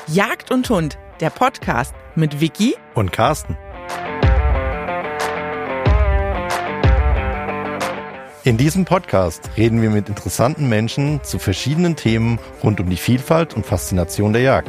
Jagd und Hund, der Podcast mit Vicky und Carsten. In diesem Podcast reden wir mit interessanten Menschen zu verschiedenen Themen rund um die Vielfalt und Faszination der Jagd.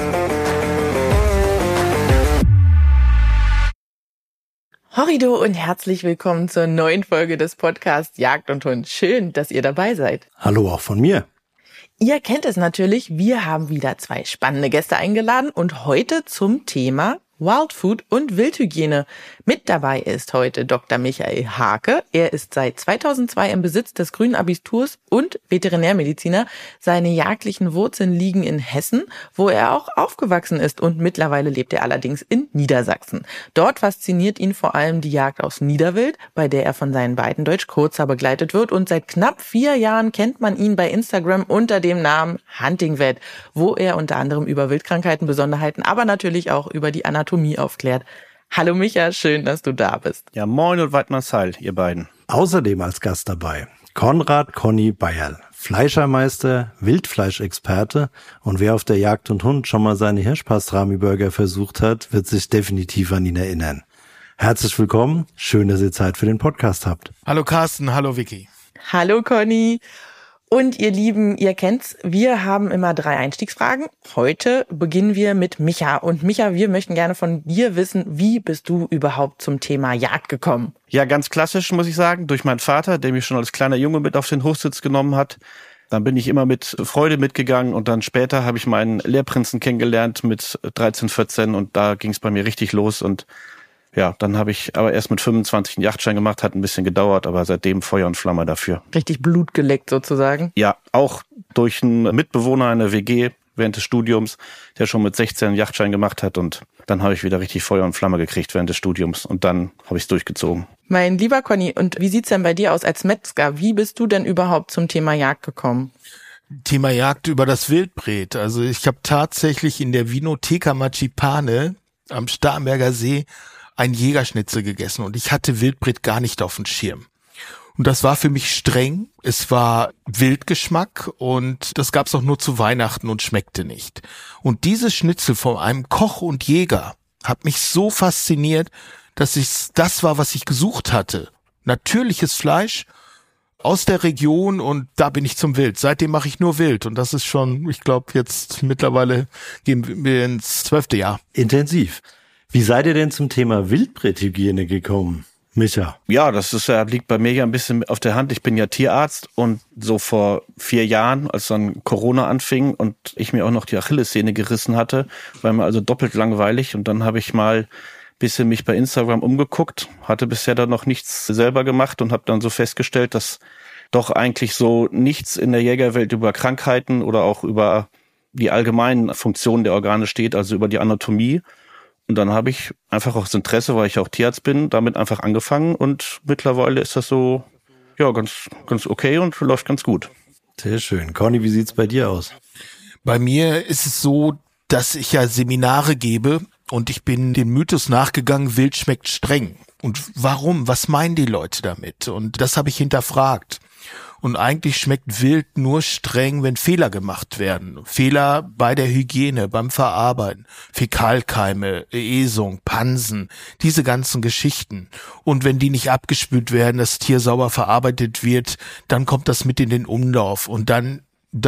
Horrido und herzlich willkommen zur neuen Folge des Podcasts Jagd und Hund. Schön, dass ihr dabei seid. Hallo auch von mir. Ihr kennt es natürlich, wir haben wieder 2 spannende Gäste eingeladen und heute zum Thema Wildfood und Wildhygiene. Mit dabei ist heute Dr. Michael Hake. Er ist seit 2002 im Besitz des grünen Abiturs und Veterinärmediziner. Seine jagdlichen Wurzeln liegen in Hessen, wo er auch aufgewachsen ist, und mittlerweile lebt er allerdings in Niedersachsen. Dort fasziniert ihn vor allem die Jagd aus Niederwild, bei der er von seinen beiden Deutsch-Kurzer begleitet wird, und seit knapp 4 Jahren kennt man ihn bei Instagram unter dem Namen Huntingvet, wo er unter anderem über Wildkrankheiten, Besonderheiten, aber natürlich auch über die Anatomie aufklärt. Hallo Micha, schön, dass du da bist. Ja, moin und Weidmanns Heil, ihr beiden. Außerdem als Gast dabei Konrad Conny Bayerl, Fleischermeister, Wildfleischexperte, und wer auf der Jagd und Hund schon mal seine Hirschpastrami-Burger versucht hat, wird sich definitiv an ihn erinnern. Herzlich willkommen, schön, dass ihr Zeit für den Podcast habt. Hallo Carsten, hallo Vicky. Hallo Conny. Und ihr Lieben, ihr kennt's, wir haben immer 3 Einstiegsfragen. Heute beginnen wir mit Micha. Und Micha, wir möchten gerne von dir wissen, wie bist du überhaupt zum Thema Jagd gekommen? Ja, ganz klassisch, muss ich sagen, durch meinen Vater, der mich schon als kleiner Junge mit auf den Hochsitz genommen hat. Dann bin ich immer mit Freude mitgegangen, und dann später habe ich meinen Lehrprinzen kennengelernt mit 13, 14, und da ging's bei mir richtig los. Und ja, dann habe ich aber erst mit 25 einen Yachtschein gemacht, hat ein bisschen gedauert, aber seitdem Feuer und Flamme dafür. Richtig Blut geleckt sozusagen? Ja, auch durch einen Mitbewohner in der WG während des Studiums, der schon mit 16 einen Yachtschein gemacht hat, und dann habe ich wieder richtig Feuer und Flamme gekriegt während des Studiums, und dann habe ich es durchgezogen. Mein lieber Conny, und wie sieht's denn bei dir aus als Metzger? Wie bist du denn überhaupt zum Thema Jagd gekommen? Thema Jagd über das Wildbret. Also ich habe tatsächlich in der Vinoteca Marcipane am Starnberger See ein Jägerschnitzel gegessen, und ich hatte Wildbret gar nicht auf dem Schirm. Und das war für mich streng. Es war Wildgeschmack, und das gab's auch nur zu Weihnachten und schmeckte nicht. Und dieses Schnitzel von einem Koch und Jäger hat mich so fasziniert, dass das war, was ich gesucht hatte. Natürliches Fleisch aus der Region, und da bin ich zum Wild. Seitdem mache ich nur Wild, und das ist schon, ich glaube, jetzt mittlerweile gehen wir ins 12. Jahr. Intensiv. Wie seid ihr denn zum Thema Wildbrethygiene gekommen, Micha? Ja, liegt bei mir ja ein bisschen auf der Hand. Ich bin ja Tierarzt, und so vor 4 Jahren, als dann Corona anfing und ich mir auch noch die Achillessehne gerissen hatte, war mir also doppelt langweilig, und dann habe ich mal ein bisschen mich bei Instagram umgeguckt, hatte bisher da noch nichts selber gemacht und habe dann so festgestellt, dass doch eigentlich so nichts in der Jägerwelt über Krankheiten oder auch über die allgemeinen Funktionen der Organe steht, also über die Anatomie. Und dann habe ich einfach aus Interesse, weil ich auch Tierarzt bin, damit einfach angefangen, und mittlerweile ist das so, ja, ganz okay und läuft ganz gut. Sehr schön. Conny, wie sieht's bei dir aus? Bei mir ist es so, dass ich ja Seminare gebe, und ich bin dem Mythos nachgegangen, Wild schmeckt streng. Und warum? Was meinen die Leute damit? Und das habe ich hinterfragt. Und eigentlich schmeckt Wild nur streng, wenn Fehler gemacht werden. Fehler bei der Hygiene, beim Verarbeiten, Fäkalkeime, Äsung, Pansen, diese ganzen Geschichten. Und wenn die nicht abgespült werden, das Tier sauber verarbeitet wird, dann kommt das mit in den Umlauf, und dann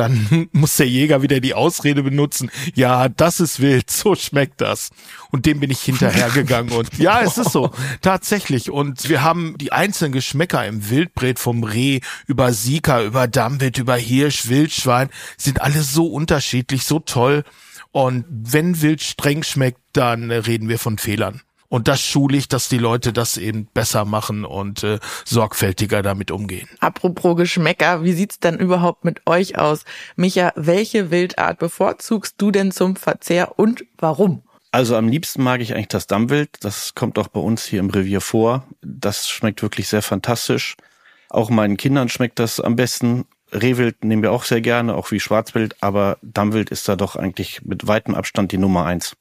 muss der Jäger wieder die Ausrede benutzen, ja, das ist wild, so schmeckt das. Und dem bin ich hinterhergegangen, und ja, es ist so, tatsächlich. Und wir haben die einzelnen Geschmäcker im Wildbret, vom Reh über Sika, über Dammwild, über Hirsch, Wildschwein, sind alle so unterschiedlich, so toll. Und wenn Wild streng schmeckt, dann reden wir von Fehlern. Und das schule ich, dass die Leute das eben besser machen und sorgfältiger damit umgehen. Apropos Geschmäcker, wie sieht's denn überhaupt mit euch aus? Micha, welche Wildart bevorzugst du denn zum Verzehr und warum? Also am liebsten mag ich eigentlich das Dammwild. Das kommt auch bei uns hier im Revier vor. Das schmeckt wirklich sehr fantastisch. Auch meinen Kindern schmeckt das am besten. Rehwild nehmen wir auch sehr gerne, auch wie Schwarzwild. Aber Dammwild ist da doch eigentlich mit weitem Abstand die Nummer 1.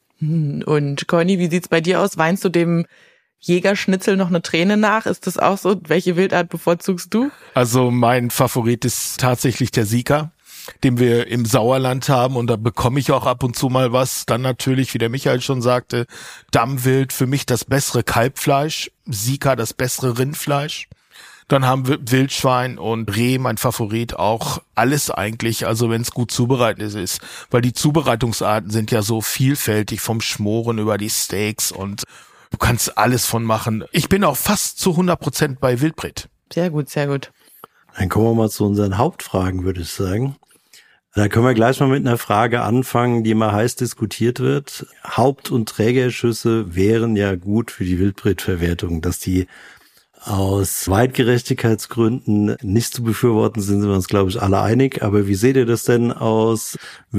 Und Conny, wie sieht's bei dir aus? Weinst du dem Jägerschnitzel noch eine Träne nach? Ist das auch so? Welche Wildart bevorzugst du? Also mein Favorit ist tatsächlich der Sika. den wir im Sauerland haben, und da bekomme ich auch ab und zu mal was. Dann natürlich, wie der Michael schon sagte, Dammwild, für mich das bessere Kalbfleisch, Sika das bessere Rindfleisch. Dann haben wir Wildschwein und Reh, mein Favorit, auch alles eigentlich, also wenn es gut zubereitet ist. Weil die Zubereitungsarten sind ja so vielfältig, vom Schmoren über die Steaks, und du kannst alles von machen. Ich bin auch fast zu 100% bei Wildbret. Sehr gut, sehr gut. Dann kommen wir mal zu unseren Hauptfragen, würde ich sagen. Da können wir gleich mal mit einer Frage anfangen, die immer heiß diskutiert wird. Haupt- und Trägerschüsse wären ja gut für die Wildbretverwertung. Dass die aus Weitgerechtigkeitsgründen nicht zu befürworten sind wir uns, glaube ich, alle einig. Aber wie seht ihr das denn aus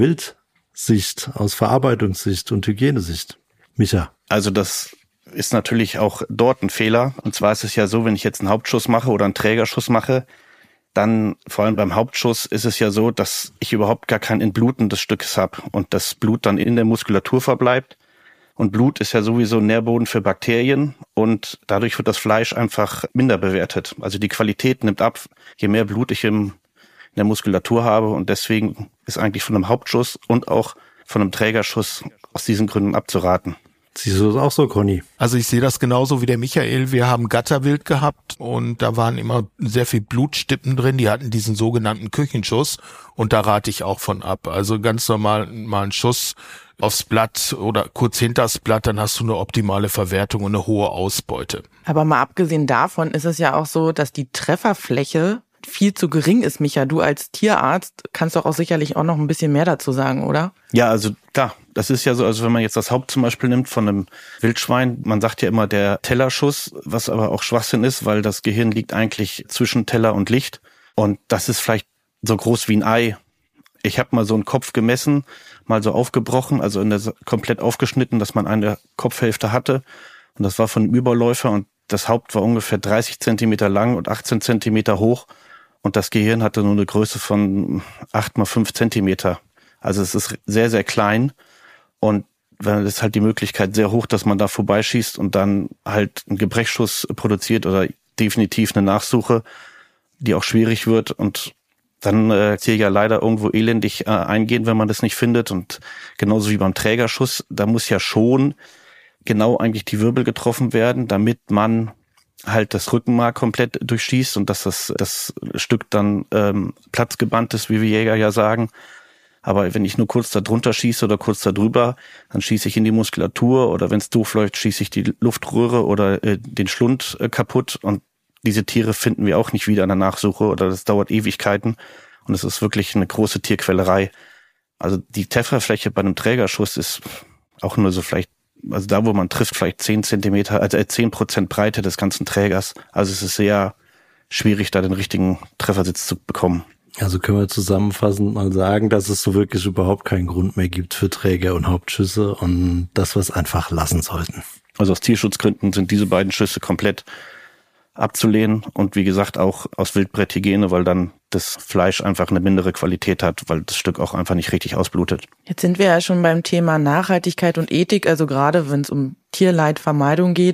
Wildsicht, aus Verarbeitungssicht und Hygienesicht? Micha? Also das ist natürlich auch dort ein Fehler. Und zwar ist es ja so, wenn ich jetzt einen Hauptschuss mache oder einen Trägerschuss mache, dann vor allem beim Hauptschuss ist es ja so, dass ich überhaupt gar kein Entbluten des Stückes habe und das Blut dann in der Muskulatur verbleibt. Und Blut ist ja sowieso ein Nährboden für Bakterien und dadurch wird das Fleisch einfach minder bewertet. Also die Qualität nimmt ab, je mehr Blut ich in der Muskulatur habe, und deswegen ist eigentlich von einem Hauptschuss und auch von einem Trägerschuss aus diesen Gründen abzuraten. Siehst du das auch so, Conny? Also ich sehe das genauso wie der Michael. Wir haben Gatterwild gehabt und da waren immer sehr viel Blutstippen drin. Die hatten diesen sogenannten Küchenschuss und da rate ich auch von ab. Also ganz normal mal einen Schuss aufs Blatt oder kurz hinters Blatt, dann hast du eine optimale Verwertung und eine hohe Ausbeute. Aber mal abgesehen davon ist es ja auch so, dass die Trefferfläche viel zu gering ist, Micha. Du als Tierarzt kannst doch auch sicherlich auch noch ein bisschen mehr dazu sagen, oder? Ja, also klar, das ist ja so, also wenn man jetzt das Haupt zum Beispiel nimmt von einem Wildschwein, man sagt ja immer der Tellerschuss, was aber auch Schwachsinn ist, weil das Gehirn liegt eigentlich zwischen Teller und Licht und das ist vielleicht so groß wie ein Ei. Ich habe mal so einen Kopf gemessen, mal so aufgebrochen, also komplett aufgeschnitten, dass man eine Kopfhälfte hatte und das war von einem Überläufer und das Haupt war ungefähr 30 Zentimeter lang und 18 Zentimeter hoch. Und das Gehirn hatte nur eine Größe von 8x5 Zentimeter. Also es ist sehr, sehr klein. Und dann ist halt die Möglichkeit sehr hoch, dass man da vorbeischießt und dann halt einen Gebrechsschuss produziert oder definitiv eine Nachsuche, die auch schwierig wird. Und dann hier ja leider irgendwo elendig eingehen, wenn man das nicht findet. Und genauso wie beim Trägerschuss, da muss ja schon genau eigentlich die Wirbel getroffen werden, damit man halt das Rückenmark komplett durchschießt und dass das Stück dann platzgebannt ist, wie wir Jäger ja sagen. Aber wenn ich nur kurz da drunter schieße oder kurz da drüber, dann schieße ich in die Muskulatur oder wenn es doof läuft, schieße ich die Luftröhre oder den Schlund kaputt und diese Tiere finden wir auch nicht wieder in der Nachsuche oder das dauert Ewigkeiten und es ist wirklich eine große Tierquälerei. Also die Trefferfläche bei einem Trägerschuss ist auch nur so vielleicht, also da, wo man trifft, vielleicht 10 Zentimeter, also 10% Breite des ganzen Trägers. Also es ist sehr schwierig, da den richtigen Treffersitz zu bekommen. Also können wir zusammenfassend mal sagen, dass es so wirklich überhaupt keinen Grund mehr gibt für Träger und Hauptschüsse und dass wir es einfach lassen sollten. Also aus Tierschutzgründen sind diese beiden Schüsse komplett abzulehnen und wie gesagt auch aus Wildbrethygiene, weil dann das Fleisch einfach eine mindere Qualität hat, weil das Stück auch einfach nicht richtig ausblutet. Jetzt sind wir ja schon beim Thema Nachhaltigkeit und Ethik, also gerade wenn es um Tierleidvermeidung geht.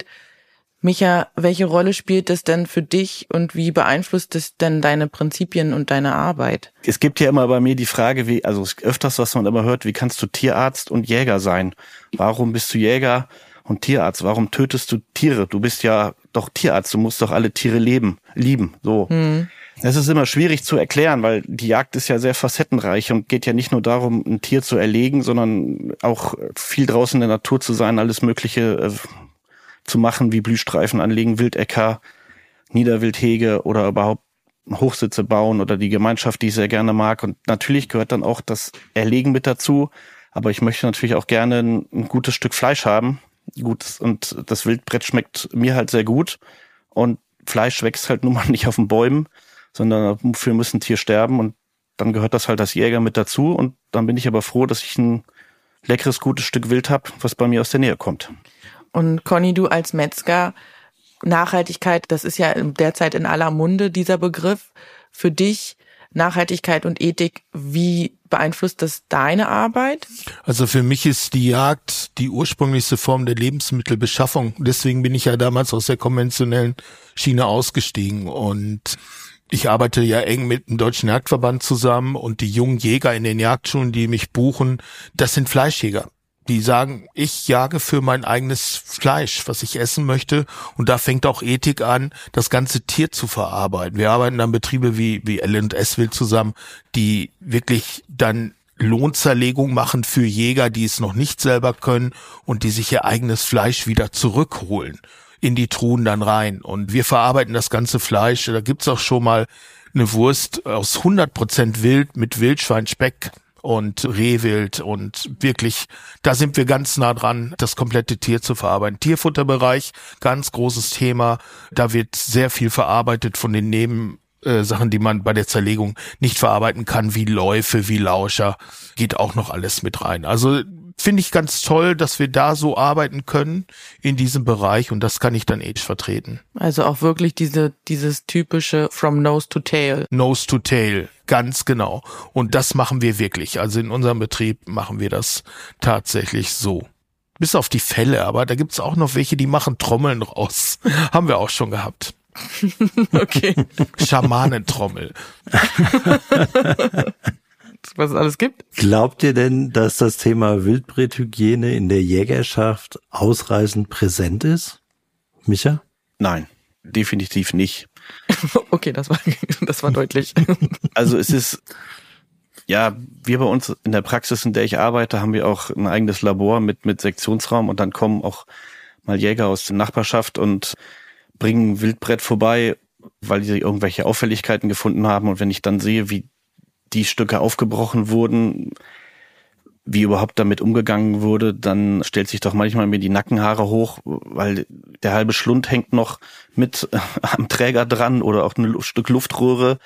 Micha, welche Rolle spielt das denn für dich und wie beeinflusst es denn deine Prinzipien und deine Arbeit? Es gibt ja immer bei mir die Frage, also öfters, was man immer hört, wie kannst du Tierarzt und Jäger sein? Warum bist du Jäger und Tierarzt? Warum tötest du Tiere? Du bist ja doch Tierarzt, du musst doch alle Tiere lieben. So. Das ist immer schwierig zu erklären, weil die Jagd ist ja sehr facettenreich und geht ja nicht nur darum, ein Tier zu erlegen, sondern auch viel draußen in der Natur zu sein, alles Mögliche zu machen, wie Blühstreifen anlegen, Wildäcker, Niederwildhege oder überhaupt Hochsitze bauen oder die Gemeinschaft, die ich sehr gerne mag. Und natürlich gehört dann auch das Erlegen mit dazu. Aber ich möchte natürlich auch gerne ein gutes Stück Fleisch haben. Und das Wildbret schmeckt mir halt sehr gut. Und Fleisch wächst halt nun mal nicht auf den Bäumen, sondern dafür muss ein Tier sterben. Und dann gehört das halt als Jäger mit dazu. Und dann bin ich aber froh, dass ich ein leckeres, gutes Stück Wild habe, was bei mir aus der Nähe kommt. Und Conny, du als Metzger, Nachhaltigkeit, das ist ja derzeit in aller Munde, dieser Begriff. Für dich, Nachhaltigkeit und Ethik, wie beeinflusst das deine Arbeit? Also für mich ist die Jagd die ursprünglichste Form der Lebensmittelbeschaffung. Deswegen bin ich ja damals aus der konventionellen Schiene ausgestiegen. Und Ich arbeite ja eng mit dem Deutschen Jagdverband zusammen und die jungen Jäger in den Jagdschulen, die mich buchen, das sind Fleischjäger. Die sagen, ich jage für mein eigenes Fleisch, was ich essen möchte. Und da fängt auch Ethik an, das ganze Tier zu verarbeiten. Wir arbeiten dann Betriebe wie L&S Wild zusammen, die wirklich dann Lohnzerlegung machen für Jäger, die es noch nicht selber können und die sich ihr eigenes Fleisch wieder zurückholen, in die Truhen dann rein. Und wir verarbeiten das ganze Fleisch. Da gibt's auch schon mal eine Wurst aus 100% Wild mit Wildschweinspeck und Rehwild und wirklich, da sind wir ganz nah dran, das komplette Tier zu verarbeiten. Tierfutterbereich, ganz großes Thema. Da wird sehr viel verarbeitet von den Nebensachen, die man bei der Zerlegung nicht verarbeiten kann, wie Läufe, wie Lauscher, geht auch noch alles mit rein. Also finde ich ganz toll, dass wir da so arbeiten können in diesem Bereich und das kann ich dann ethisch vertreten. Also auch wirklich dieses typische from nose to tail. Nose to tail, ganz genau. Und das machen wir wirklich. Also in unserem Betrieb machen wir das tatsächlich so. Bis auf die Fälle, aber da gibt's auch noch welche, die machen Trommeln raus. Haben wir auch schon gehabt. Okay. Schamanentrommel. Was es alles gibt. Glaubt ihr denn, dass das Thema Wildbrethygiene in der Jägerschaft ausreichend präsent ist? Micha? Nein, definitiv nicht. Okay, das war deutlich. Also es ist, ja, wir bei uns in der Praxis, in der ich arbeite, haben wir auch ein eigenes Labor mit Sektionsraum und dann kommen auch mal Jäger aus der Nachbarschaft und bringen Wildbret vorbei, weil sie irgendwelche Auffälligkeiten gefunden haben. Und wenn ich dann sehe, wie die Stücke aufgebrochen wurden, wie überhaupt damit umgegangen wurde, dann stellt sich doch manchmal mir die Nackenhaare hoch, weil der halbe Schlund hängt noch mit am Träger dran oder auch ein Stück Luftröhre.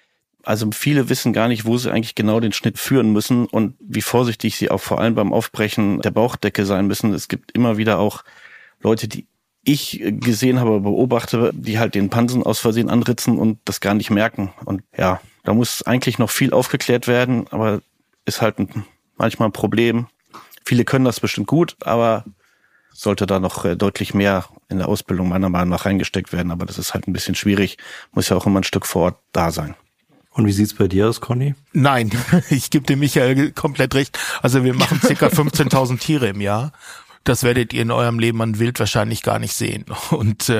Also viele wissen gar nicht, wo sie eigentlich genau den Schnitt führen müssen und wie vorsichtig sie auch vor allem beim Aufbrechen der Bauchdecke sein müssen. Es gibt immer wieder auch Leute, die ich gesehen habe, beobachte, die halt den Pansen aus Versehen anritzen und das gar nicht merken. Und ja, da muss eigentlich noch viel aufgeklärt werden, aber ist halt manchmal ein Problem. Viele können das bestimmt gut, aber sollte da noch deutlich mehr in der Ausbildung meiner Meinung nach reingesteckt werden. Aber das ist halt ein bisschen schwierig. Muss ja auch immer ein Stück vor Ort da sein. Und wie sieht's bei dir aus, Conny? Nein, ich gebe dem Michael komplett recht. Also wir machen ca. 15.000 Tiere im Jahr. Das werdet ihr in eurem Leben an Wild wahrscheinlich gar nicht sehen. Und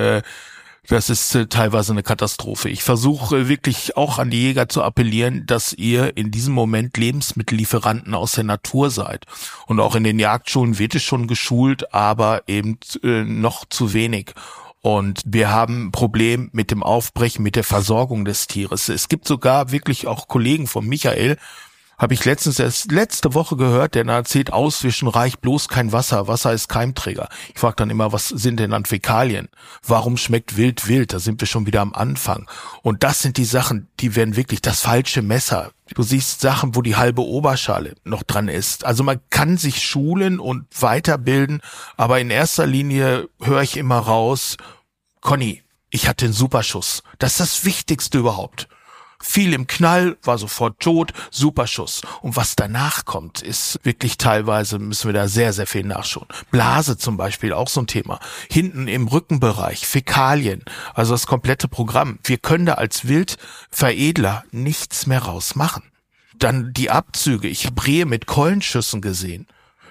das ist teilweise eine Katastrophe. Ich versuche wirklich auch an die Jäger zu appellieren, dass ihr in diesem Moment Lebensmittellieferanten aus der Natur seid. Und auch in den Jagdschulen wird es schon geschult, aber eben noch zu wenig. Und wir haben ein Problem mit dem Aufbrechen, mit der Versorgung des Tieres. Es gibt sogar wirklich auch Kollegen von Michael, habe ich erst letzte Woche gehört, der erzählt, Auswischen reicht bloß kein Wasser. Wasser ist Keimträger. Ich frage dann immer, was sind denn dann Fäkalien? Warum schmeckt Wild wild? Da sind wir schon wieder am Anfang. Und das sind die Sachen, die werden wirklich das falsche Messer. Du siehst Sachen, wo die halbe Oberschale noch dran ist. Also man kann sich schulen und weiterbilden, aber in erster Linie höre ich immer raus, Conny, ich hatte einen Superschuss. Das ist das Wichtigste überhaupt. Viel im Knall, war sofort tot, Superschuss. Und was danach kommt, ist wirklich teilweise, müssen wir da sehr, sehr viel nachschauen. Blase zum Beispiel, auch so ein Thema. Hinten im Rückenbereich, Fäkalien, also das komplette Programm. Wir können da als Wildveredler nichts mehr rausmachen. Dann die Abzüge. Ich habe Rehe mit Keulenschüssen gesehen.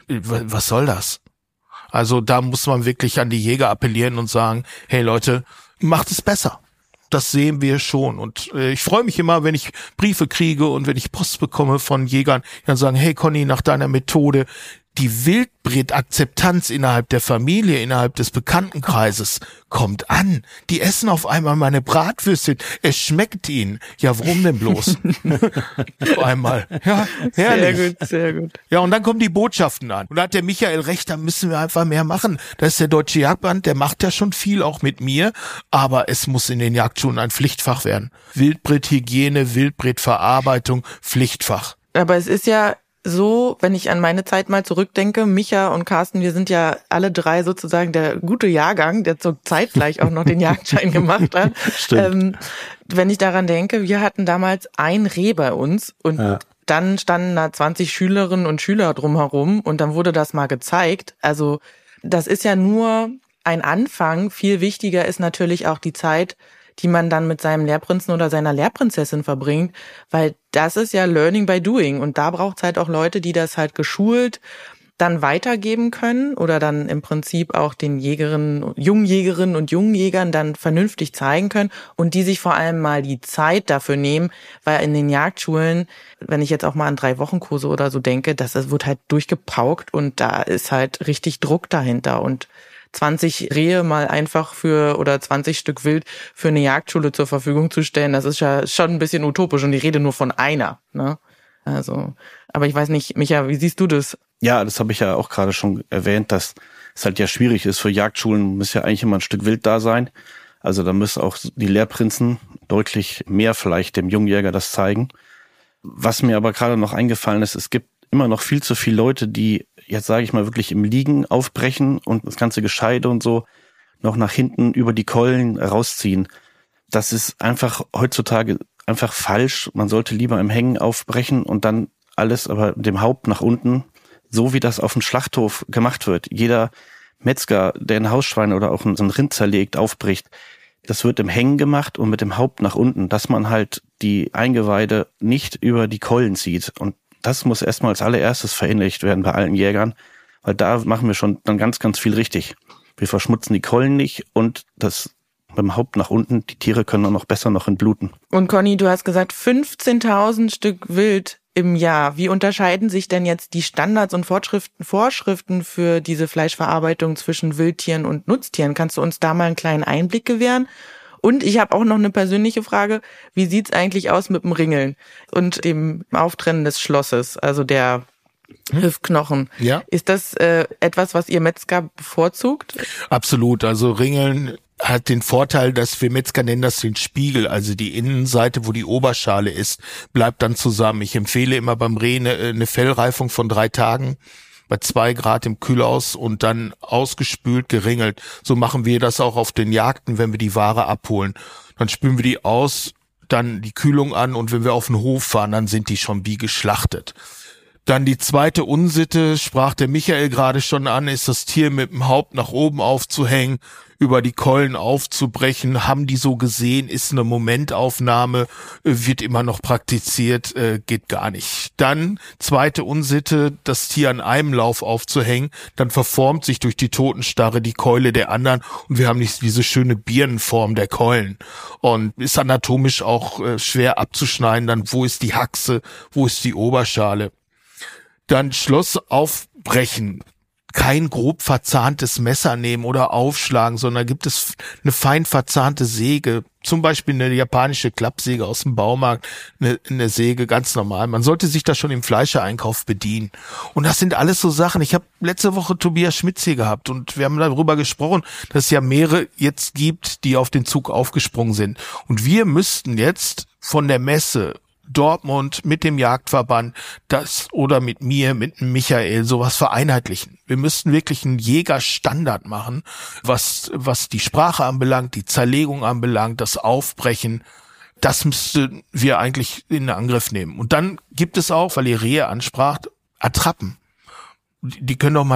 Was soll das? Also da muss man wirklich an die Jäger appellieren und sagen, hey Leute, macht es besser. Das sehen wir schon und ich freue mich immer, wenn ich Briefe kriege und wenn ich Post bekomme von Jägern, die dann sagen, hey Conny, nach deiner Methode, die Wildbret-Akzeptanz innerhalb der Familie, innerhalb des Bekanntenkreises kommt an. Die essen auf einmal meine Bratwürstchen. Es schmeckt ihnen. Ja, warum denn bloß? Auf einmal. Ja, herrlich. Sehr gut, sehr gut. Ja, und dann kommen die Botschaften an. Und da hat der Michael recht, da müssen wir einfach mehr machen. Da ist der Deutsche Jagdverband, der macht ja schon viel, auch mit mir. Aber es muss in den Jagdschulen ein Pflichtfach werden. Wildbrethygiene, Wildbretverarbeitung, Pflichtfach. Aber es ist ja so, wenn ich an meine Zeit mal zurückdenke, Micha und Carsten, wir sind ja alle drei sozusagen der gute Jahrgang, der zur Zeit gleich auch noch den Jagdschein gemacht hat. Stimmt. Wenn ich daran denke, wir hatten damals ein Reh bei uns und dann standen da 20 Schülerinnen und Schüler drumherum und dann wurde das mal gezeigt. Also das ist ja nur ein Anfang. Viel wichtiger ist natürlich auch die Zeit, die man dann mit seinem Lehrprinzen oder seiner Lehrprinzessin verbringt, weil das ist ja Learning by Doing und da braucht's halt auch Leute, die das halt geschult dann weitergeben können oder dann im Prinzip auch den Jungjägerinnen und Jungjägern dann vernünftig zeigen können und die sich vor allem mal die Zeit dafür nehmen, weil in den Jagdschulen, wenn ich jetzt auch mal an 3-Wochen-Kurse oder so denke, wird halt durchgepaukt und da ist halt richtig Druck dahinter und 20 Rehe mal einfach oder 20 Stück Wild für eine Jagdschule zur Verfügung zu stellen, das ist ja schon ein bisschen utopisch und ich rede nur von einer, ne? Also, aber ich weiß nicht, Micha, wie siehst du das? Ja, das habe ich ja auch gerade schon erwähnt, dass es halt ja schwierig ist. Für Jagdschulen muss ja eigentlich immer ein Stück Wild da sein. Also da müssen auch die Lehrprinzen deutlich mehr vielleicht dem Jungjäger das zeigen. Was mir aber gerade noch eingefallen ist, es gibt immer noch viel zu viele Leute, die jetzt sage ich mal wirklich im Liegen aufbrechen und das ganze Gescheide und so noch nach hinten über die Keulen rausziehen. Das ist einfach heutzutage einfach falsch. Man sollte lieber im Hängen aufbrechen und dann alles aber mit dem Haupt nach unten, so wie das auf dem Schlachthof gemacht wird. Jeder Metzger, der ein Hausschwein oder auch so ein Rind zerlegt, aufbricht, das wird im Hängen gemacht und mit dem Haupt nach unten, dass man halt die Eingeweide nicht über die Keulen zieht. Und das muss erstmal als allererstes verinnerlicht werden bei allen Jägern, weil da machen wir schon dann ganz, ganz viel richtig. Wir verschmutzen die Keulen nicht und das mit dem Haupt nach unten, die Tiere können dann noch besser noch entbluten. Und Conny, du hast gesagt 15.000 Stück Wild im Jahr. Wie unterscheiden sich denn jetzt die Standards und Vorschriften für diese Fleischverarbeitung zwischen Wildtieren und Nutztieren? Kannst du uns da mal einen kleinen Einblick gewähren? Und ich habe auch noch eine persönliche Frage. Wie sieht's eigentlich aus mit dem Ringeln und dem Auftrennen des Schlosses, also der Hüftknochen? Ja. Ist das etwas, was ihr Metzger bevorzugt? Absolut. Also Ringeln hat den Vorteil, dass wir Metzger nennen das den Spiegel, also die Innenseite, wo die Oberschale ist, bleibt dann zusammen. Ich empfehle immer beim Reh eine Fellreifung von 3 Tagen bei 2 Grad im Kühlhaus und dann ausgespült, geringelt. So machen wir das auch auf den Jagden, wenn wir die Ware abholen. Dann spülen wir die aus, dann die Kühlung an und wenn wir auf den Hof fahren, dann sind die schon wie geschlachtet. Dann die zweite Unsitte, sprach der Michael gerade schon an, ist das Tier mit dem Haupt nach oben aufzuhängen, über die Keulen aufzubrechen. Haben die so gesehen, ist eine Momentaufnahme, wird immer noch praktiziert, geht gar nicht. Dann zweite Unsitte, das Tier an einem Lauf aufzuhängen, dann verformt sich durch die Totenstarre die Keule der anderen und wir haben nicht diese schöne Birnenform der Keulen. Und ist anatomisch auch schwer abzuschneiden, dann wo ist die Haxe, wo ist die Oberschale. Dann Schloss aufbrechen, kein grob verzahntes Messer nehmen oder aufschlagen, sondern gibt es eine fein verzahnte Säge, zum Beispiel eine japanische Klappsäge aus dem Baumarkt, eine Säge, ganz normal. Man sollte sich da schon im Fleischeinkauf bedienen. Und das sind alles so Sachen. Ich habe letzte Woche Tobias Schmitz hier gehabt und wir haben darüber gesprochen, dass es ja mehrere jetzt gibt, die auf den Zug aufgesprungen sind. Und wir müssten jetzt von der Messe Dortmund mit dem Jagdverband oder mit mir, mit Michael, sowas vereinheitlichen. Wir müssten wirklich einen Jägerstandard machen, was die Sprache anbelangt, die Zerlegung anbelangt, das Aufbrechen. Das müssten wir eigentlich in Angriff nehmen. Und dann gibt es auch, weil ihr Rehe anspracht, Attrappen. Die können doch mal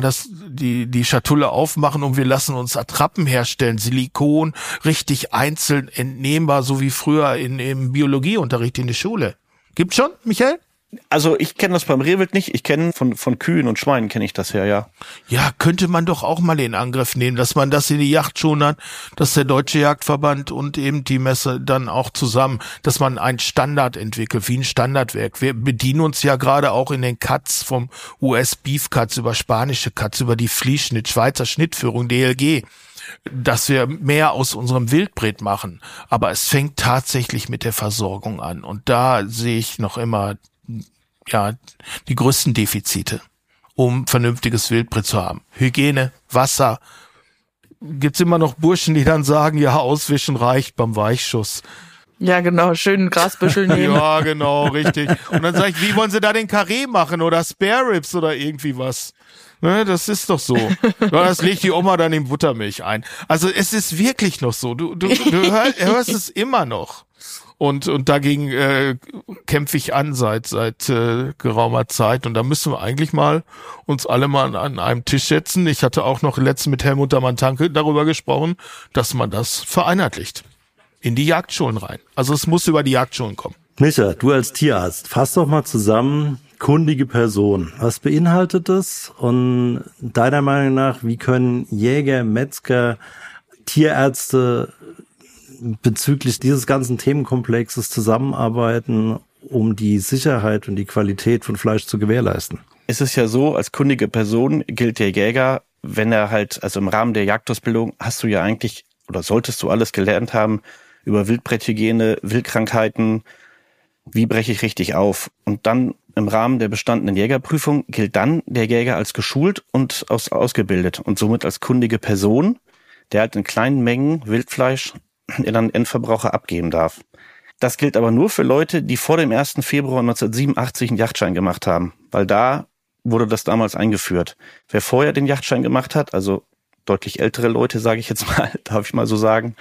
die Schatulle aufmachen und wir lassen uns Attrappen herstellen, Silikon, richtig einzeln entnehmbar, so wie früher im Biologieunterricht in der Schule. Gibt's schon, Michael? Also ich kenne das beim Rehwild nicht. Ich kenne von Kühen und Schweinen kenne ich das ja. Ja, könnte man doch auch mal in Angriff nehmen, dass man das in die Yacht schon hat, dass der Deutsche Jagdverband und eben die Messe dann auch zusammen, dass man einen Standard entwickelt, wie ein Standardwerk. Wir bedienen uns ja gerade auch in den Cuts vom US Beef Cuts über spanische Cuts, über die Fließschnitt, Schweizer Schnittführung, DLG, dass wir mehr aus unserem Wildbret machen. Aber es fängt tatsächlich mit der Versorgung an. Und da sehe ich noch immer die größten Defizite, um vernünftiges Wildbret zu haben. Hygiene, Wasser. Gibt's immer noch Burschen, die dann sagen, ja, auswischen reicht beim Weichschuss. Ja, genau, schönen Grasbüschel nehmen. Ja, genau, richtig. Und dann sage ich, wie wollen sie da den Karree machen oder Spare Ribs oder irgendwie was? Ne, das ist doch so. Ja, das legt die Oma dann in Buttermilch ein. Also es ist wirklich noch so. Du hörst es immer noch. Und dagegen kämpfe ich an seit geraumer Zeit. Und da müssen wir eigentlich mal uns alle mal an einem Tisch setzen. Ich hatte auch noch letztens mit Helmut Damantanke darüber gesprochen, dass man das vereinheitlicht. in die Jagdschulen rein. Also es muss über die Jagdschulen kommen. Micha, du als Tierarzt, fass doch mal zusammen, kundige Person. Was beinhaltet das? Und deiner Meinung nach, wie können Jäger, Metzger, Tierärzte bezüglich dieses ganzen Themenkomplexes zusammenarbeiten, um die Sicherheit und die Qualität von Fleisch zu gewährleisten? Es ist ja so, als kundige Person gilt der Jäger, wenn er halt, also im Rahmen der Jagdausbildung hast du ja eigentlich, oder solltest du alles gelernt haben über Wildbretthygiene, Wildkrankheiten, wie breche ich richtig auf? Und dann im Rahmen der bestandenen Jägerprüfung gilt dann der Jäger als geschult und ausgebildet und somit als kundige Person, der halt in kleinen Mengen Wildfleisch in einen Endverbraucher abgeben darf. Das gilt aber nur für Leute, die vor dem 1. Februar 1987 einen Yachtschein gemacht haben, weil da wurde das damals eingeführt. Wer vorher den Yachtschein gemacht hat, also deutlich ältere Leute, sage ich jetzt mal, darf ich mal so sagen,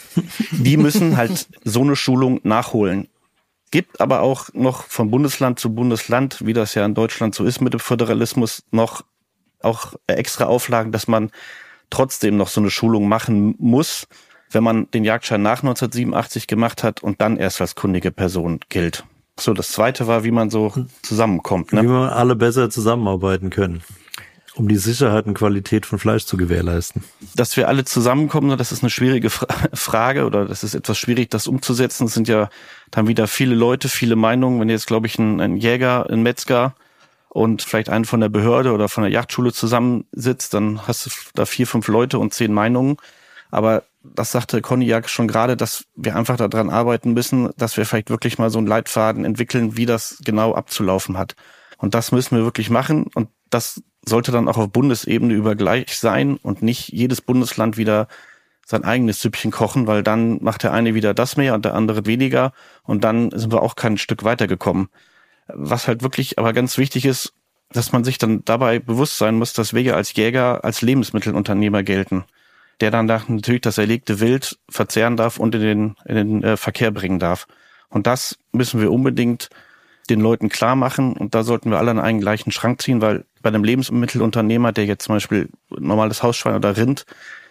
die müssen halt so eine Schulung nachholen. Gibt aber auch noch von Bundesland zu Bundesland, wie das ja in Deutschland so ist mit dem Föderalismus, noch auch extra Auflagen, dass man trotzdem noch so eine Schulung machen muss, wenn man den Jagdschein nach 1987 gemacht hat und dann erst als kundige Person gilt. So, das Zweite war, wie man so zusammenkommt. Ne? Wie wir alle besser zusammenarbeiten können, um die Sicherheit und Qualität von Fleisch zu gewährleisten. Dass wir alle zusammenkommen, das ist eine schwierige Frage oder das ist etwas schwierig, das umzusetzen. Es sind ja dann wieder viele Leute, viele Meinungen. Wenn jetzt, glaube ich, ein Jäger, ein Metzger und vielleicht einen von der Behörde oder von der Jagdschule zusammensitzt, dann hast du da 4, 5 Leute und 10 Meinungen. Aber das sagte Conny ja schon gerade, dass wir einfach daran arbeiten müssen, dass wir vielleicht wirklich mal so einen Leitfaden entwickeln, wie das genau abzulaufen hat. Und das müssen wir wirklich machen. Und das sollte dann auch auf Bundesebene übergleich sein und nicht jedes Bundesland wieder sein eigenes Süppchen kochen, weil dann macht der eine wieder das mehr und der andere weniger. Und dann sind wir auch kein Stück weitergekommen. Was halt wirklich aber ganz wichtig ist, dass man sich dann dabei bewusst sein muss, dass wir als Jäger als Lebensmittelunternehmer gelten, der dann natürlich das erlegte Wild verzehren darf und in den Verkehr bringen darf. Und das müssen wir unbedingt den Leuten klar machen. Und da sollten wir alle an einen gleichen Schrank ziehen, weil bei einem Lebensmittelunternehmer, der jetzt zum Beispiel normales Hausschwein oder Rind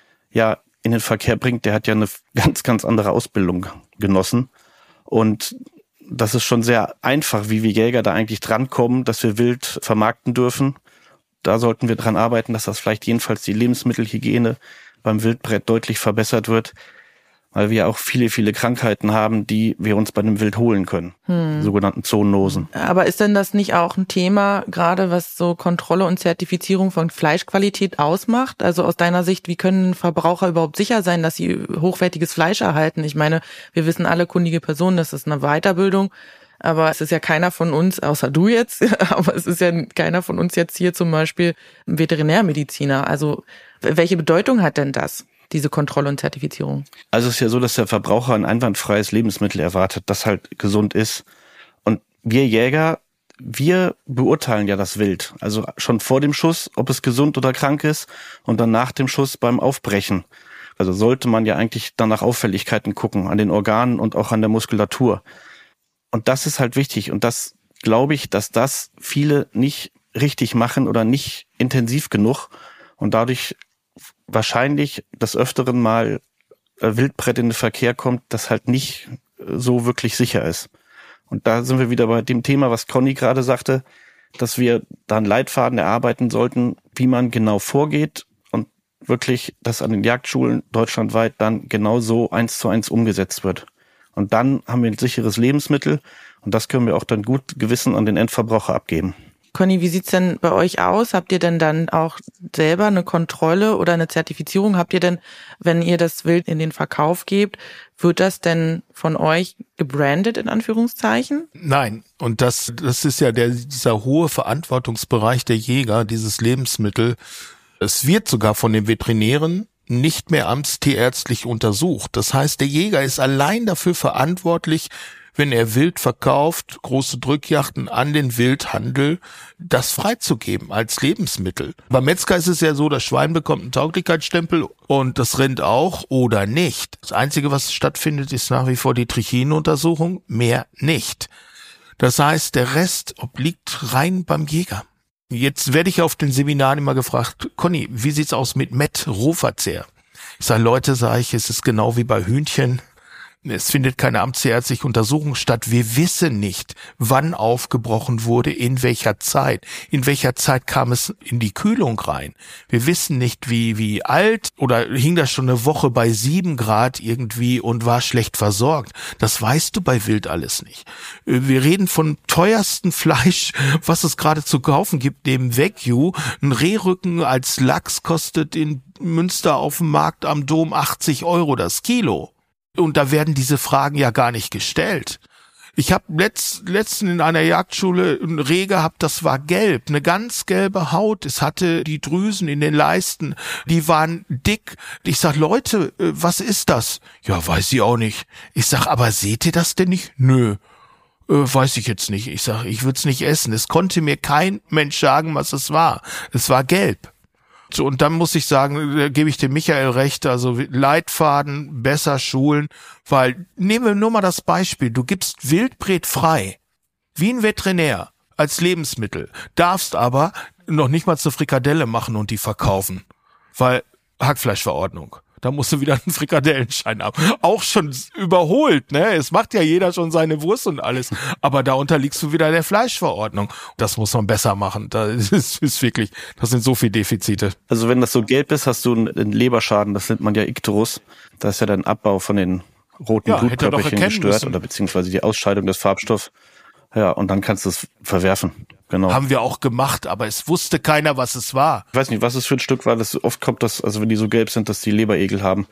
ja in den Verkehr bringt, der hat ja eine ganz, ganz andere Ausbildung genossen. Und das ist schon sehr einfach, wie wir Jäger da eigentlich drankommen, dass wir Wild vermarkten dürfen. Da sollten wir dran arbeiten, dass das vielleicht jedenfalls die Lebensmittelhygiene beim Wildbrett deutlich verbessert wird, weil wir auch viele, viele Krankheiten haben, die wir uns bei dem Wild holen können, sogenannten Zoonosen. Aber ist denn das nicht auch ein Thema, gerade was so Kontrolle und Zertifizierung von Fleischqualität ausmacht? Also aus deiner Sicht, wie können Verbraucher überhaupt sicher sein, dass sie hochwertiges Fleisch erhalten? Ich meine, wir wissen alle, kundige Personen, das ist eine Weiterbildung, aber es ist ja keiner von uns, außer du jetzt, aber es ist ja keiner von uns jetzt hier zum Beispiel ein Veterinärmediziner. Also welche Bedeutung hat denn das, diese Kontrolle und Zertifizierung? Also es ist ja so, dass der Verbraucher ein einwandfreies Lebensmittel erwartet, das halt gesund ist. Und wir Jäger, wir beurteilen ja das Wild. Also schon vor dem Schuss, ob es gesund oder krank ist und dann nach dem Schuss beim Aufbrechen. Also sollte man ja eigentlich dann nach Auffälligkeiten gucken, an den Organen und auch an der Muskulatur. Und das ist halt wichtig. Und das glaube ich, dass das viele nicht richtig machen oder nicht intensiv genug und dadurch wahrscheinlich des Öfteren mal Wildbrett in den Verkehr kommt, das halt nicht so wirklich sicher ist. Und da sind wir wieder bei dem Thema, was Conny gerade sagte, dass wir da einen Leitfaden erarbeiten sollten, wie man genau vorgeht und wirklich, dass an den Jagdschulen deutschlandweit dann genau so 1:1 umgesetzt wird. Und dann haben wir ein sicheres Lebensmittel und das können wir auch dann gut Gewissen an den Endverbraucher abgeben. Conny, wie sieht's denn bei euch aus? Habt ihr denn dann auch selber eine Kontrolle oder eine Zertifizierung? Habt ihr denn, wenn ihr das Wild in den Verkauf gebt, wird das denn von euch gebrandet in Anführungszeichen? Nein, und das ist ja dieser hohe Verantwortungsbereich der Jäger, dieses Lebensmittel. Es wird sogar von den Veterinären nicht mehr amtstierärztlich untersucht. Das heißt, der Jäger ist allein dafür verantwortlich, wenn er Wild verkauft, große Drückjachten an den Wildhandel, das freizugeben als Lebensmittel. Beim Metzger ist es ja so, das Schwein bekommt einen Tauglichkeitsstempel und das Rind auch oder nicht. Das Einzige, was stattfindet, ist nach wie vor die Trichinuntersuchung, mehr nicht. Das heißt, der Rest obliegt rein beim Jäger. Jetzt werde ich auf den Seminaren immer gefragt, Conny, wie sieht's aus mit Rohverzehr? Ich sage, Leute, es ist genau wie bei Hühnchen. Es findet keine amtsärztliche Untersuchung statt. Wir wissen nicht, wann aufgebrochen wurde, in welcher Zeit. In welcher Zeit kam es in die Kühlung rein. Wir wissen nicht, wie alt oder hing das schon eine Woche bei 7 Grad irgendwie und war schlecht versorgt. Das weißt du bei Wild alles nicht. Wir reden von teuersten Fleisch, was es gerade zu kaufen gibt, neben Wagyu. Ein Rehrücken als Lachs kostet in Münster auf dem Markt am Dom 80 € das Kilo. Und da werden diese Fragen ja gar nicht gestellt. Ich habe letztens in einer Jagdschule ein Reh gehabt, das war gelb, eine ganz gelbe Haut. Es hatte die Drüsen in den Leisten, die waren dick. Ich sag, Leute, was ist das? Ja, weiß ich auch nicht. Ich sag, aber seht ihr das denn nicht? Nö, weiß ich jetzt nicht. Ich sag, ich würde es nicht essen. Es konnte mir kein Mensch sagen, was es war. Es war gelb. So, und dann muss ich sagen, da gebe ich dem Michael recht, also Leitfaden, besser schulen, weil, nehmen wir nur mal das Beispiel, du gibst Wildbret frei, wie ein Veterinär, als Lebensmittel, darfst aber noch nicht mal zur Frikadelle machen und die verkaufen, weil Hackfleischverordnung. Da musst du wieder einen Frikadellenschein haben. Auch schon überholt, ne? Es macht ja jeder schon seine Wurst und alles. Aber da unterliegst du wieder der Fleischverordnung. Das muss man besser machen. Das ist wirklich, das sind so viele Defizite. Also wenn das so gelb ist, hast du einen Leberschaden. Das nennt man ja Ikterus. Da ist ja der Abbau von den roten Blutkörperchen gestört oder beziehungsweise die Ausscheidung des Farbstoffs. Ja, und dann kannst du es verwerfen. Genau. Haben wir auch gemacht, aber es wusste keiner, was es war. Ich weiß nicht, was es für ein Stück war. Das oft kommt das, also wenn die so gelb sind, dass die Leberegel haben.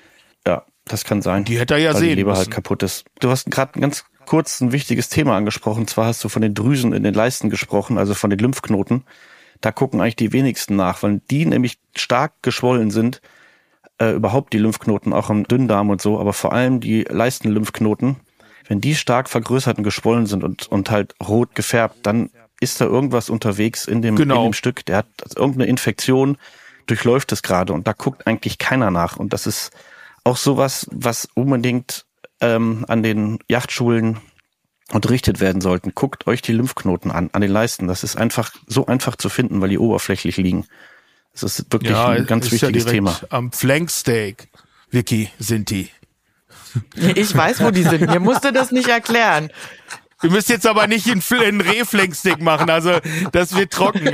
Ja, das kann sein. Die hätte er ja weil sehen die Leber müssen. halt kaputt ist. Du hast gerade ganz kurz ein wichtiges Thema angesprochen. Und zwar hast du von den Drüsen in den Leisten gesprochen, also von den Lymphknoten. Da gucken eigentlich die wenigsten nach, weil die nämlich stark geschwollen sind. Überhaupt die Lymphknoten, auch im Dünndarm und so, aber vor allem die Leistenlymphknoten. Wenn die stark vergrößert und geschwollen sind und halt rot gefärbt, dann ist da irgendwas unterwegs in dem Stück. Der hat irgendeine Infektion, durchläuft es gerade und da guckt eigentlich keiner nach. Und das ist auch sowas, was unbedingt an den Jagdschulen unterrichtet werden sollten. Guckt euch die Lymphknoten an den Leisten. Das ist einfach so einfach zu finden, weil die oberflächlich liegen. Das ist wirklich ein ganz wichtiges Thema. Am Flanksteak, Vicky, sind die. Ich weiß, wo die sind. Mir musst du das nicht erklären. Wir müssen jetzt aber nicht einen Rehflanksteak machen, also das wird trocken.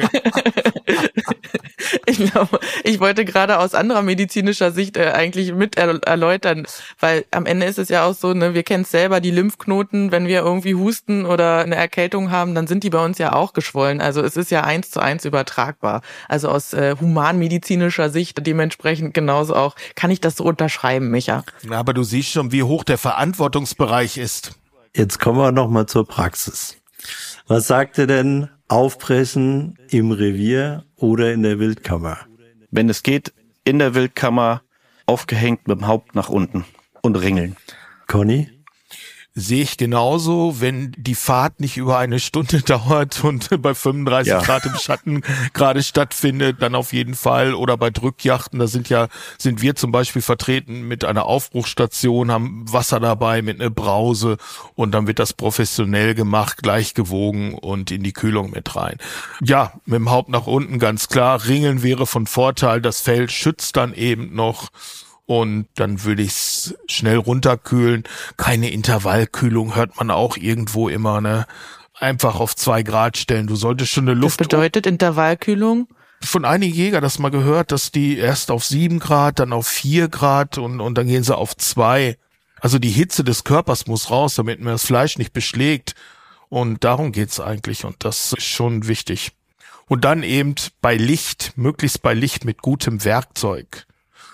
Ich glaube, ich wollte gerade aus anderer medizinischer Sicht eigentlich mit erläutern, weil am Ende ist es ja auch so, ne, wir kennen es selber, die Lymphknoten, wenn wir irgendwie husten oder eine Erkältung haben, dann sind die bei uns ja auch geschwollen. Also es ist ja 1:1 übertragbar. Also aus humanmedizinischer Sicht dementsprechend genauso auch, kann ich das so unterschreiben, Micha. Aber du siehst schon, wie hoch der Verantwortungsbereich ist. Jetzt kommen wir noch mal zur Praxis. Was sagt ihr denn? Aufbrechen im Revier oder in der Wildkammer? Wenn es geht, in der Wildkammer, aufgehängt mit dem Haupt nach unten und ringeln. Conny? Sehe ich genauso, wenn die Fahrt nicht über eine Stunde dauert und bei 35 Grad im Schatten gerade stattfindet, dann auf jeden Fall. Oder bei Drückjachten, da sind wir zum Beispiel vertreten mit einer Aufbruchsstation, haben Wasser dabei mit einer Brause und dann wird das professionell gemacht, gleich gewogen und in die Kühlung mit rein. Ja, mit dem Haupt nach unten, ganz klar. Ringeln wäre von Vorteil, das Fell schützt dann eben noch. Und dann würde ich's schnell runterkühlen. Keine Intervallkühlung hört man auch irgendwo immer, ne? Einfach auf 2 Grad stellen. Du solltest schon eine Luft... Das bedeutet Intervallkühlung? Von einigen Jägern das mal gehört, dass die erst auf 7 Grad, dann auf 4 Grad und dann gehen sie auf 2. Also die Hitze des Körpers muss raus, damit mir das Fleisch nicht beschlägt. Und darum geht's eigentlich und das ist schon wichtig. Und dann eben bei Licht, möglichst bei Licht mit gutem Werkzeug.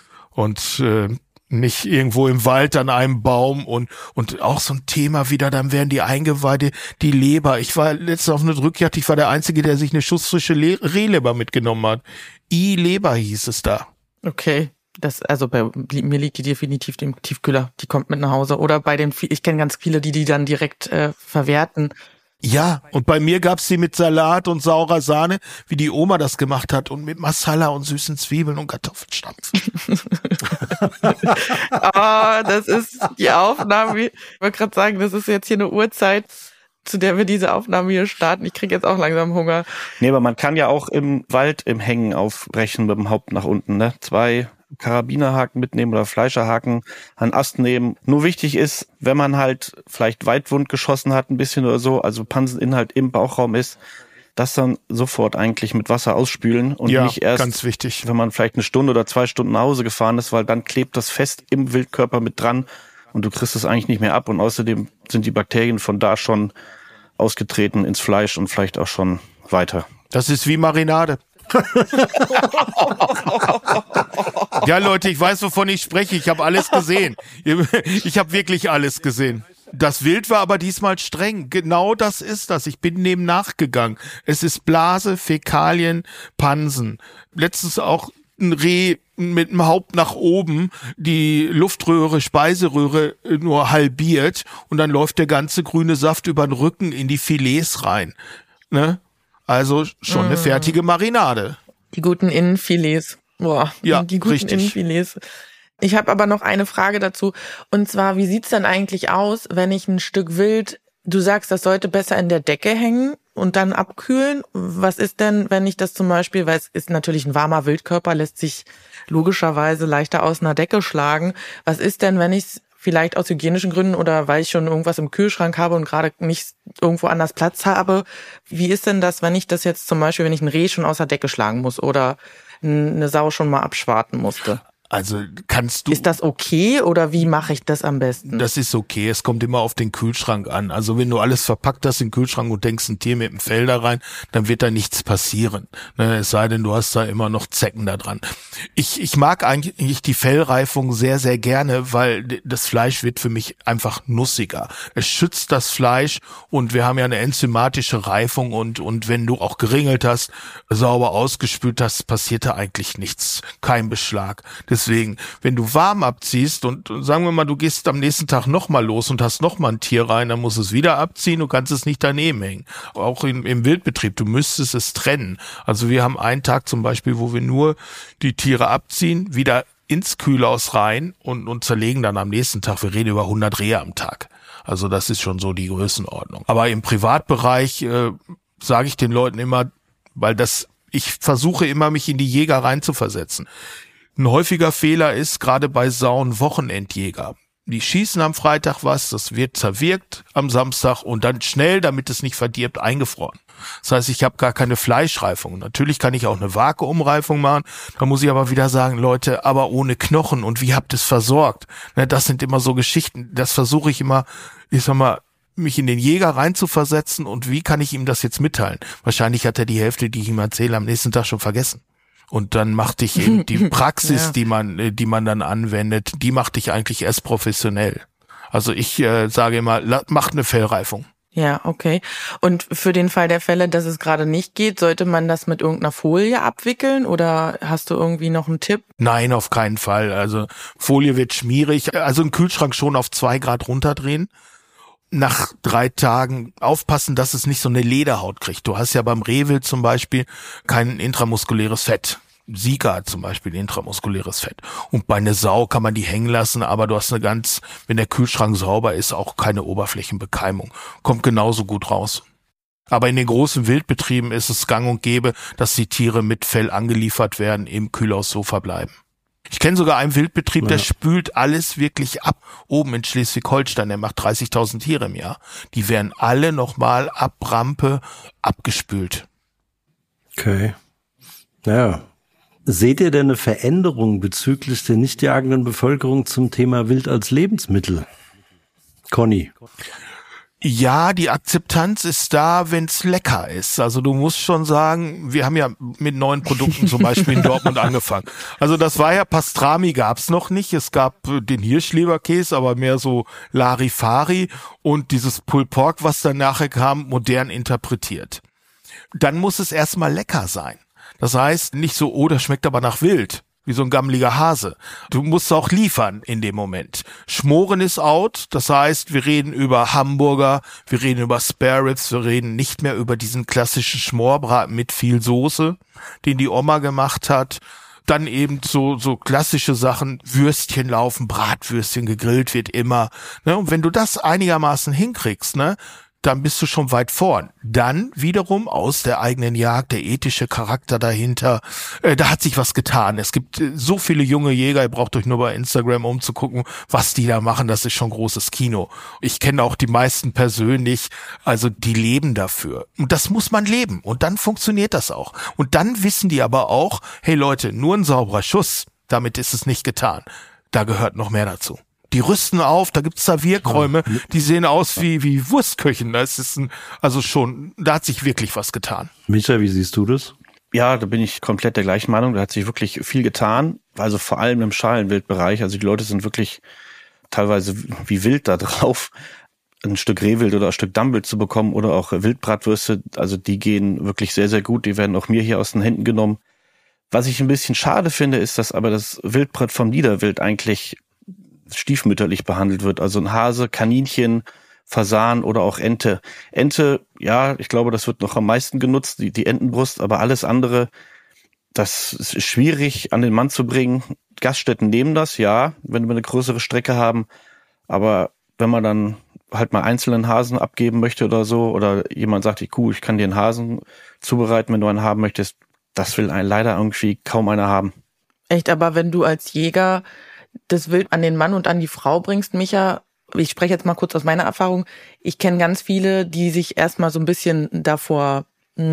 Und nicht irgendwo im Wald an einem Baum und auch so ein Thema wieder, dann werden die Eingeweide, die Leber. Ich war letztens auf einer Drückjagd, ich war der Einzige, der sich eine schussfrische Rehleber mitgenommen hat. I-Leber hieß es da. Okay, also bei mir liegt die definitiv im Tiefkühler, die kommt mit nach Hause. Oder ich kenne ganz viele, die dann direkt verwerten. Ja, und bei mir gab's die mit Salat und saurer Sahne, wie die Oma das gemacht hat, und mit Masala und süßen Zwiebeln und Kartoffelstampf. Das ist die Aufnahme. Ich wollte gerade sagen, das ist jetzt hier eine Uhrzeit, zu der wir diese Aufnahme hier starten. Ich kriege jetzt auch langsam Hunger. Nee, aber man kann ja auch im Wald im Hängen aufbrechen mit dem Haupt nach unten, ne? 2 Karabinerhaken mitnehmen oder Fleischerhaken, einen Ast nehmen. Nur wichtig ist, wenn man halt vielleicht weitwund geschossen hat, ein bisschen oder so, also Panseninhalt im Bauchraum ist, das dann sofort eigentlich mit Wasser ausspülen und nicht erst, ganz wichtig, wenn man vielleicht 1 Stunde oder 2 Stunden nach Hause gefahren ist, weil dann klebt das fest im Wildkörper mit dran und du kriegst es eigentlich nicht mehr ab und außerdem sind die Bakterien von da schon ausgetreten ins Fleisch und vielleicht auch schon weiter. Das ist wie Marinade. Ja, Leute, ich weiß, wovon ich spreche. Ich habe alles gesehen. Ich habe wirklich alles gesehen. Das Wild war aber diesmal streng. Genau das ist das. Ich bin dem nachgegangen. Es ist Blase, Fäkalien, Pansen. Letztens auch ein Reh mit dem Haupt nach oben, die Luftröhre, Speiseröhre nur halbiert und dann läuft der ganze grüne Saft über den Rücken in die Filets rein. Ne? Also schon eine fertige Marinade. Die guten Innenfilets. Boah, ja, die guten richtig. Innenfilets. Ich habe aber noch eine Frage dazu. Und zwar, wie sieht's denn eigentlich aus, wenn ich ein Stück Wild, du sagst, das sollte besser in der Decke hängen und dann abkühlen? Was ist denn, wenn ich das zum Beispiel, weil es ist natürlich ein warmer Wildkörper, lässt sich logischerweise leichter aus einer Decke schlagen. Was ist denn, wenn ich es vielleicht aus hygienischen Gründen oder weil ich schon irgendwas im Kühlschrank habe und gerade nicht irgendwo anders Platz habe? Wie ist denn das, wenn ich das jetzt zum Beispiel, wenn ich ein Reh schon aus der Decke schlagen muss oder eine Sau schon mal abschwarten musste? Also kannst du... Ist das okay oder wie mache ich das am besten? Das ist okay, es kommt immer auf den Kühlschrank an. Also wenn du alles verpackt hast in den Kühlschrank und denkst ein Tier mit dem Fell da rein, dann wird da nichts passieren. Ne, es sei denn, du hast da immer noch Zecken da dran. Ich mag eigentlich die Fellreifung sehr, sehr gerne, weil das Fleisch wird für mich einfach nussiger. Es schützt das Fleisch und wir haben ja eine enzymatische Reifung und wenn du auch geringelt hast, sauber ausgespült hast, passiert da eigentlich nichts. Kein Beschlag. Deswegen, wenn du warm abziehst und sagen wir mal, du gehst am nächsten Tag nochmal los und hast nochmal ein Tier rein, dann musst du es wieder abziehen, du kannst es nicht daneben hängen. Auch im Wildbetrieb, du müsstest es trennen. Also wir haben einen Tag zum Beispiel, wo wir nur die Tiere abziehen, wieder ins Kühlhaus rein und zerlegen dann am nächsten Tag. Wir reden über 100 Rehe am Tag. Also das ist schon so die Größenordnung. Aber im Privatbereich sage ich den Leuten immer, weil ich versuche immer, mich in die Jäger reinzuversetzen. Ein häufiger Fehler ist, gerade bei Sauen, Wochenendjäger. Die schießen am Freitag was, das wird zerwirkt am Samstag und dann schnell, damit es nicht verdirbt, eingefroren. Das heißt, ich habe gar keine Fleischreifung. Natürlich kann ich auch eine Vakuumreifung machen. Da muss ich aber wieder sagen, Leute, aber ohne Knochen und wie habt ihr es versorgt? Das sind immer so Geschichten, das versuche ich immer, mich in den Jäger reinzuversetzen und wie kann ich ihm das jetzt mitteilen? Wahrscheinlich hat er die Hälfte, die ich ihm erzähle, am nächsten Tag schon vergessen. Und dann macht dich eben die Praxis, ja, die man dann anwendet, die macht dich eigentlich erst professionell. Also ich sage immer, macht eine Fellreifung. Ja, okay. Und für den Fall der Fälle, dass es gerade nicht geht, sollte man das mit irgendeiner Folie abwickeln oder hast du irgendwie noch einen Tipp? Nein, auf keinen Fall. Also Folie wird schmierig. Also im Kühlschrank schon auf 2 Grad runterdrehen. Nach 3 Tagen aufpassen, dass es nicht so eine Lederhaut kriegt. Du hast ja beim Rehwild zum Beispiel kein intramuskuläres Fett. Sika hat zum Beispiel intramuskuläres Fett. Und bei einer Sau kann man die hängen lassen, aber du hast wenn der Kühlschrank sauber ist, auch keine Oberflächenbekeimung. Kommt genauso gut raus. Aber in den großen Wildbetrieben ist es gang und gäbe, dass die Tiere mit Fell angeliefert werden, im Kühlhaus so verbleiben. Ich kenne sogar einen Wildbetrieb, der spült alles wirklich ab. Oben in Schleswig-Holstein, der macht 30.000 Tiere im Jahr. Die werden alle nochmal ab Rampe abgespült. Okay. Ja. Seht ihr denn eine Veränderung bezüglich der nicht jagenden Bevölkerung zum Thema Wild als Lebensmittel? Conny. Ja, die Akzeptanz ist da, wenn's lecker ist. Also du musst schon sagen, wir haben ja mit neuen Produkten zum Beispiel in Dortmund angefangen. Also das war ja, Pastrami gab's noch nicht. Es gab den Hirschleberkäse, aber mehr so Larifari und dieses Pulled Pork, was dann nachher kam, modern interpretiert. Dann muss es erstmal lecker sein. Das heißt, nicht so, oh, das schmeckt aber nach Wild. Wie so ein gammeliger Hase. Du musst auch liefern in dem Moment. Schmoren ist out, das heißt, wir reden über Hamburger, wir reden über Spare Ribs, wir reden nicht mehr über diesen klassischen Schmorbraten mit viel Soße, den die Oma gemacht hat. Dann eben so klassische Sachen, Würstchen laufen, Bratwürstchen, gegrillt wird immer. Ne? Und wenn du das einigermaßen hinkriegst, ne, dann bist du schon weit vorn. Dann wiederum aus der eigenen Jagd, der ethische Charakter dahinter, da hat sich was getan. Es gibt so viele junge Jäger, ihr braucht euch nur bei Instagram umzugucken, was die da machen, das ist schon großes Kino. Ich kenne auch die meisten persönlich, also die leben dafür. Und das muss man leben und dann funktioniert das auch. Und dann wissen die aber auch, hey Leute, nur ein sauberer Schuss, damit ist es nicht getan. Da gehört noch mehr dazu. Die rüsten auf, da gibt's Servierkräume, die sehen aus wie Wurstküchen. Das ist da hat sich wirklich was getan. Micha, wie siehst du das? Ja, da bin ich komplett der gleichen Meinung. Da hat sich wirklich viel getan. Also vor allem im Schalenwildbereich. Also die Leute sind wirklich teilweise wie wild da drauf, ein Stück Rehwild oder ein Stück Dammwild zu bekommen oder auch Wildbratwürste. Also die gehen wirklich sehr, sehr gut. Die werden auch mir hier aus den Händen genommen. Was ich ein bisschen schade finde, ist, dass aber das Wildbrat vom Niederwild eigentlich stiefmütterlich behandelt wird. Also ein Hase, Kaninchen, Fasan oder auch Ente. Ente, ja, ich glaube, das wird noch am meisten genutzt, die Entenbrust, aber alles andere, das ist schwierig an den Mann zu bringen. Gaststätten nehmen das, ja, wenn wir eine größere Strecke haben, aber wenn man dann halt mal einzelnen Hasen abgeben möchte oder so, oder jemand sagt, ich kann dir einen Hasen zubereiten, wenn du einen haben möchtest, das will leider irgendwie kaum einer haben. Echt, aber wenn du als Jäger das Wild an den Mann und an die Frau bringst, Micha, ich spreche jetzt mal kurz aus meiner Erfahrung, ich kenne ganz viele, die sich erstmal so ein bisschen davor,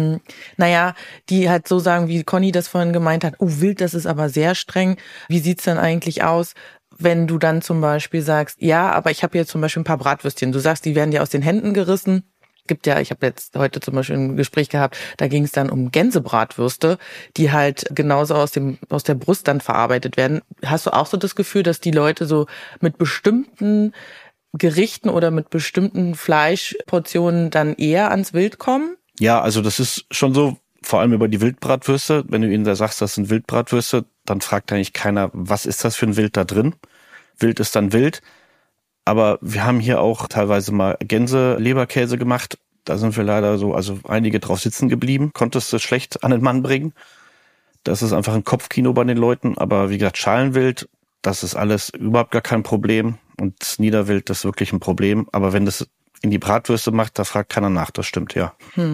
die halt so sagen, wie Conny das vorhin gemeint hat, Wild, das ist aber sehr streng, wie sieht's denn eigentlich aus, wenn du dann zum Beispiel sagst, ja, aber ich habe hier zum Beispiel ein paar Bratwürstchen, du sagst, die werden dir aus den Händen gerissen. Ich habe jetzt heute zum Beispiel ein Gespräch gehabt, da ging es dann um Gänsebratwürste, die halt genauso aus der Brust dann verarbeitet werden. Hast du auch so das Gefühl, dass die Leute so mit bestimmten Gerichten oder mit bestimmten Fleischportionen dann eher ans Wild kommen? Ja, also das ist schon so, vor allem über die Wildbratwürste. Wenn du ihnen da sagst, das sind Wildbratwürste, dann fragt eigentlich keiner, was ist das für ein Wild da drin? Wild ist dann Wild. Aber wir haben hier auch teilweise mal Gänse-Leberkäse gemacht. Da sind wir leider einige drauf sitzen geblieben. Konntest du schlecht an den Mann bringen. Das ist einfach ein Kopfkino bei den Leuten. Aber wie gesagt, Schalenwild, das ist alles überhaupt gar kein Problem. Und Niederwild, das ist wirklich ein Problem. Aber wenn das in die Bratwürste macht, da fragt keiner nach. Das stimmt, ja.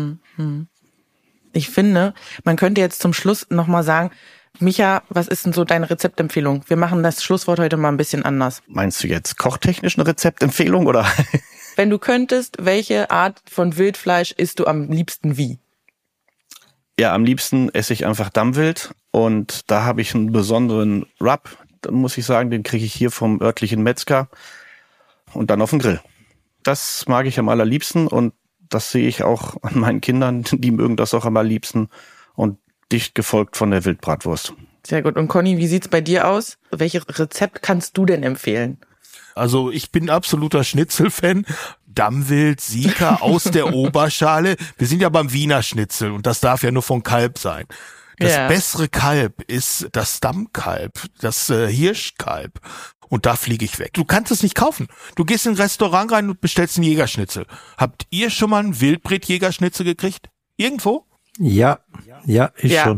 Ich finde, man könnte jetzt zum Schluss nochmal sagen, Micha, was ist denn so deine Rezeptempfehlung? Wir machen das Schlusswort heute mal ein bisschen anders. Meinst du jetzt kochtechnisch eine Rezeptempfehlung oder? Wenn du könntest, welche Art von Wildfleisch isst du am liebsten wie? Ja, am liebsten esse ich einfach Dammwild und da habe ich einen besonderen Rub, muss ich sagen, den kriege ich hier vom örtlichen Metzger und dann auf den Grill. Das mag ich am allerliebsten und das sehe ich auch an meinen Kindern, die mögen das auch am allerliebsten und dicht gefolgt von der Wildbratwurst. Sehr gut. Und Conny, wie sieht's bei dir aus? Welches Rezept kannst du denn empfehlen? Also ich bin absoluter Schnitzel-Fan. Dammwild, Sika aus der Oberschale. Wir sind ja beim Wiener Schnitzel und das darf ja nur von Kalb sein. Das bessere Kalb ist das Dammkalb, das Hirschkalb. Und da fliege ich weg. Du kannst es nicht kaufen. Du gehst in ein Restaurant rein und bestellst einen Jägerschnitzel. Habt ihr schon mal einen Wildbret-Jägerschnitzel gekriegt? Irgendwo? Ja, ich schon.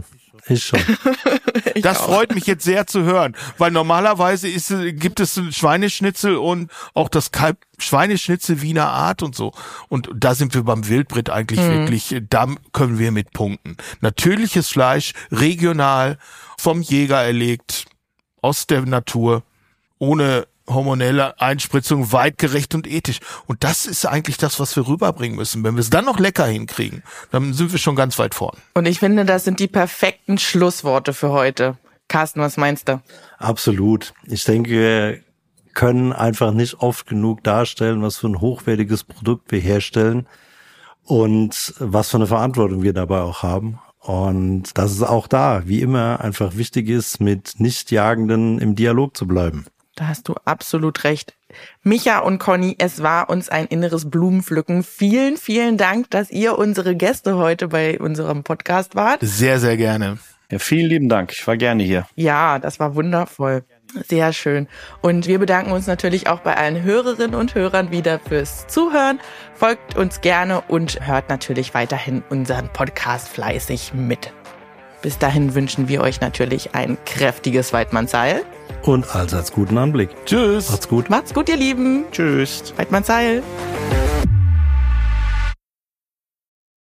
Das freut mich jetzt sehr zu hören, weil normalerweise gibt es ein Schweineschnitzel und auch das Kalb Schweineschnitzel Wiener Art und so. Und da sind wir beim Wildbret eigentlich wirklich, da können wir mit punkten. Natürliches Fleisch, regional, vom Jäger erlegt, aus der Natur, ohne hormonelle Einspritzung, weitgerecht und ethisch. Und das ist eigentlich das, was wir rüberbringen müssen. Wenn wir es dann noch lecker hinkriegen, dann sind wir schon ganz weit vorn. Und ich finde, das sind die perfekten Schlussworte für heute. Carsten, was meinst du? Absolut. Ich denke, wir können einfach nicht oft genug darstellen, was für ein hochwertiges Produkt wir herstellen und was für eine Verantwortung wir dabei auch haben. Und dass es auch da, wie immer, einfach wichtig ist, mit Nichtjagenden im Dialog zu bleiben. Da hast du absolut recht. Micha und Conny, es war uns ein inneres Blumenpflücken. Vielen, vielen Dank, dass ihr unsere Gäste heute bei unserem Podcast wart. Sehr, sehr gerne. Ja, vielen lieben Dank. Ich war gerne hier. Ja, das war wundervoll. Sehr schön. Und wir bedanken uns natürlich auch bei allen Hörerinnen und Hörern wieder fürs Zuhören. Folgt uns gerne und hört natürlich weiterhin unseren Podcast fleißig mit. Bis dahin wünschen wir euch natürlich ein kräftiges Weidmannsheil. Und allseits guten Anblick. Tschüss. Macht's gut. Macht's gut, ihr Lieben. Tschüss. Weidmannsheil.